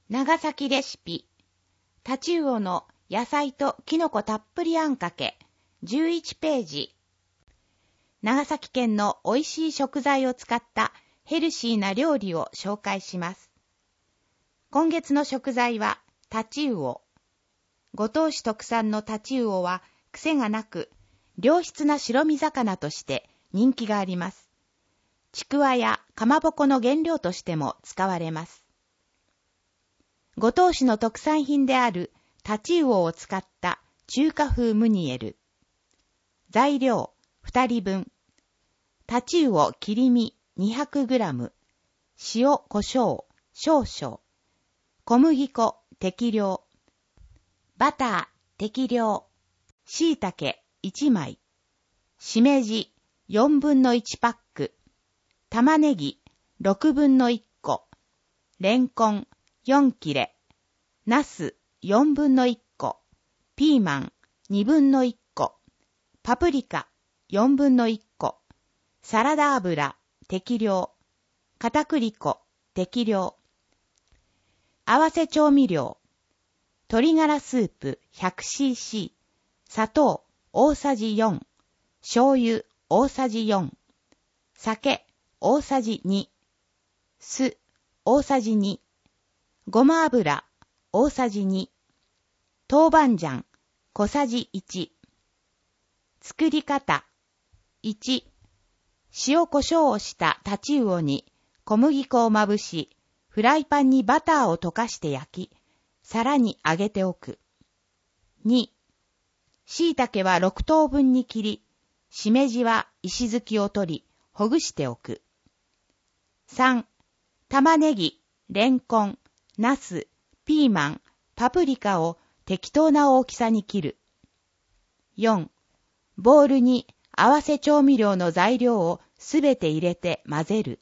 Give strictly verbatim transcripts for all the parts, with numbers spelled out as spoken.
長崎レシピ、タチウオの野菜とキノコたっぷりあんかけ、じゅういちページ。長崎県の美味しい食材を使ったヘルシーな料理を紹介します。今月の食材はタチウオ。五島市特産のタチウオは癖がなく、良質な白身魚として人気があります。ちくわやかまぼこの原料としても使われます。五島市の特産品であるタチウオを使った中華風ムニエル。材料ふたりぶん。タチウオ切り身 にひゃくグラム。塩、胡椒少々。小麦粉適量。バター適量。椎茸いちまい。しめじよんぶんのいちパック。玉ねぎろくぶんのいっこ。レンコンよん切れ。ナスよんぶんのいっこ。ピーマンにぶんのいっこ。パプリカよんぶんのいっこ。サラダ油適量。片栗粉適量。合わせ調味料。鶏ガラスープ ひゃくシーシー。砂糖大さじよん。醤油大さじよん。酒大さじに。酢大さじに。ごま油大さじに。豆板醤小さじいち。作り方。いち. 塩胡椒をしたタチウオに小麦粉をまぶし、フライパンにバターを溶かして焼き、皿に揚げておく。に. 椎茸はろくとうぶんに切り、しめじは石突きを取り、ほぐしておく。さん. 玉ねぎ、レンコン、ナス、ピーマン、パプリカを適当な大きさに切る。よん. ボウルに合わせ調味料の材料をすべて入れて混ぜる。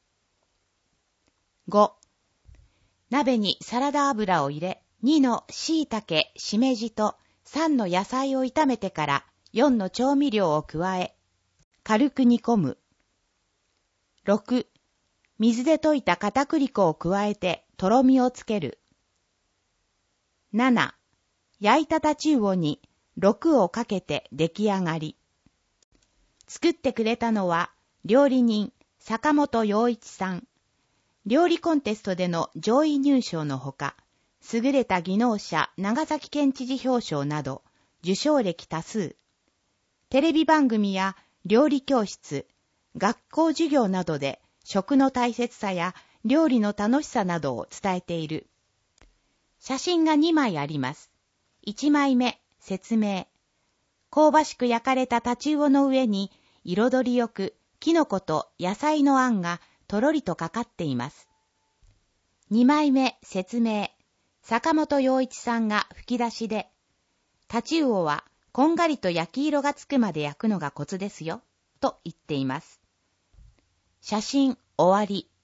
ご. 鍋にサラダ油を入れ、にの椎茸、しめじとさんの野菜を炒めてからよんの調味料を加え、軽く煮込む。ろく. 水で溶いた片栗粉を加えてとろみをつける。なな. 焼いたタチウオにろくをかけて出来上がり。作ってくれたのは料理人坂本陽一さん。料理コンテストでの上位入賞のほか、優れた技能者長崎県知事表彰など受賞歴多数。テレビ番組や料理教室、学校授業などで食の大切さや料理の楽しさなどを伝えている。写真がにまいあります。いちまいめ、説明。香ばしく焼かれたタチウオの上に彩りよくキノコと野菜のあんがとろりとかかっています。にまいめ、説明。坂本陽一さんが吹き出しで、タチウオはこんがりと焼き色がつくまで焼くのがコツですよ、と言っています。写真終わり。